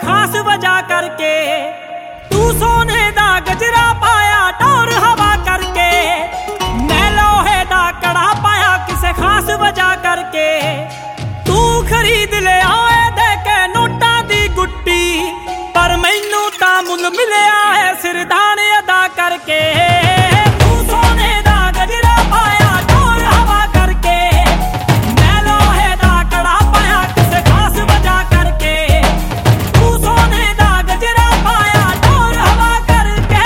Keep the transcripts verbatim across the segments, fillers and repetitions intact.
खास वजह करके। तू सोने दा गजरा पाया टोर हवा करके, मैं लोहे दा कड़ा पाया किसे खास वजह करके। तू खरीद ले आए दे के नोटा दी गुट्टी, पर मैनू ता मुल मिलिया है सिरदाने अदा करके। तू सोने दा गजरा पाया टोर हवा करके, मैं लोहे दा कड़ा पाया किसे खास वजह करके। तू सोने दा गजरा पाया टोर हवा करके।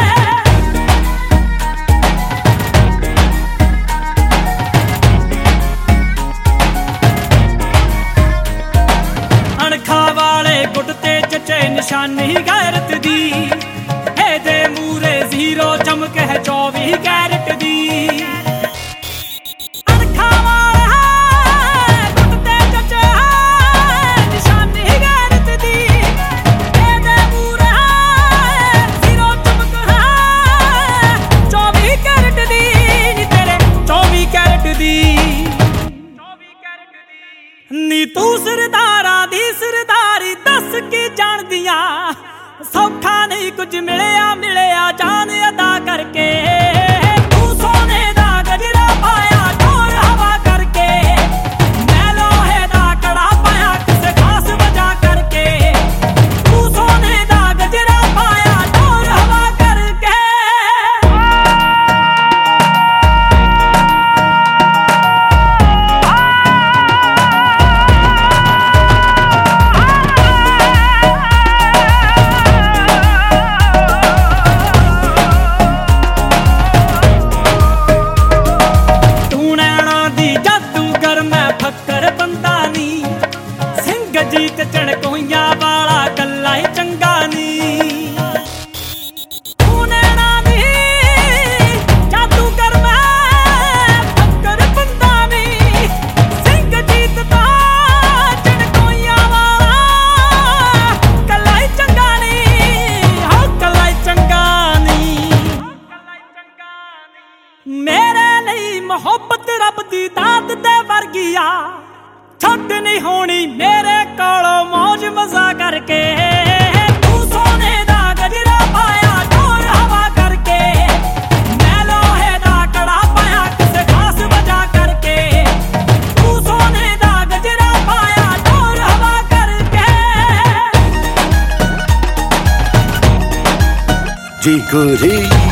अणखा वाले गुट ते चचे निशानी गैरत दी, दे मूरे जीरो चमक है चौबी कैरेट दी। अणखा वाला गुट ते चचे निशानी गैरत दी, दे मूरे जीरो चमक है चौबी कैरेट दी। नी तेरे चौबी कैरेट दी, नी तू सरदारा दी सरदारी दस की जान दिया। सौखा नहीं कुछ मिलिया मिलिया जान अदा करके। तू सोने दा गजरा पाया टोर हवा करके, मैं लोहे दा कड़ा पाया किसे खास वजह करके। तू सोने दा गजरा पाया टोर हवा करके। जीत चणकोइया वाला गल्ला ही चंगा नी। तू नैना दी जादूगर मैं फक्कर बंदा नी, सिंह जीत दा चणकोइया वाला गल्ला ही चंगा नी। हो गल्ला ही चंगा नी। मेरे लिए मोहब्बत रब दी दात दे वर्गिया, छुट नहीं होनी मेरे कोलो मौज मजा करके। तू सोने दा गजरा पाया टोर हवा करके, मैं लोहे दा कड़ा पाया किसे खास वजह करके। तू सोने दा गजरा पाया टोर हवा करके। जी गुरी